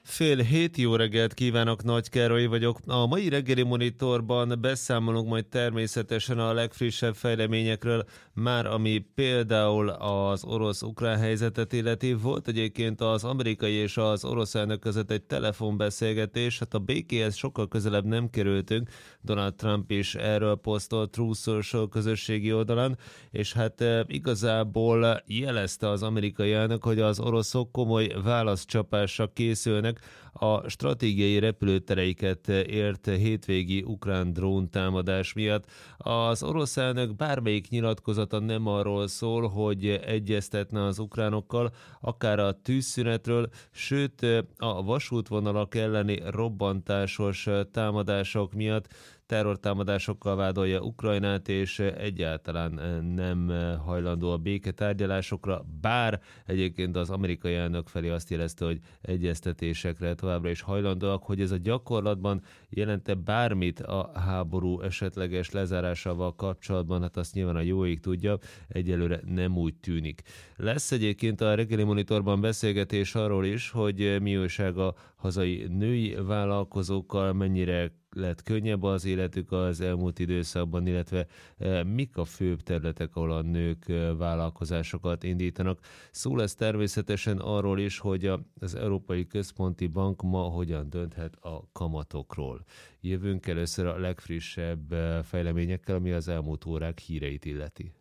6:30, jó reggelt kívánok, Nagy Károly vagyok. A mai reggeli monitorban beszámolunk majd természetesen a legfrissebb fejleményekről, már ami például az orosz-ukrán helyzetet illeti. Volt egyébként az amerikai és az orosz elnök között egy telefonbeszélgetés, hát a békéhez sokkal közelebb nem kerültünk. Donald Trump is erről posztolt Truth Social közösségi oldalán, és hát igazából jelezte az amerikai elnök, hogy az oroszok komoly válaszcsapásra készülnek a stratégiai repülőtereiket ért hétvégi ukrán dróntámadás miatt. Az orosz elnök bármelyik nyilatkozata nem arról szól, hogy egyeztetne az ukránokkal, akár a tűzszünetről, sőt a vasútvonalak elleni robbantásos támadások miatt terrortámadásokkal vádolja Ukrajnát, és egyáltalán nem hajlandó a béketárgyalásokra, bár egyébként az amerikai elnök felé azt jelezte, hogy egyeztetésekre továbbra is hajlandóak. Hogy ez a gyakorlatban jelente bármit a háború esetleges lezárásával kapcsolatban, hát azt nyilván a jó ég tudja, egyelőre nem úgy tűnik. Lesz egyébként a reggeli monitorban beszélgetés arról is, hogy mi újság a hazai női vállalkozókkal, mennyire lett könnyebb az életük az elmúlt időszakban, illetve mik a főbb területek, ahol a nők vállalkozásokat indítanak. Szó lesz természetesen arról is, hogy az Európai Központi Bank ma hogyan dönthet a kamatokról. Jövünk először a legfrissebb fejleményekkel, ami az elmúlt órák híreit illeti.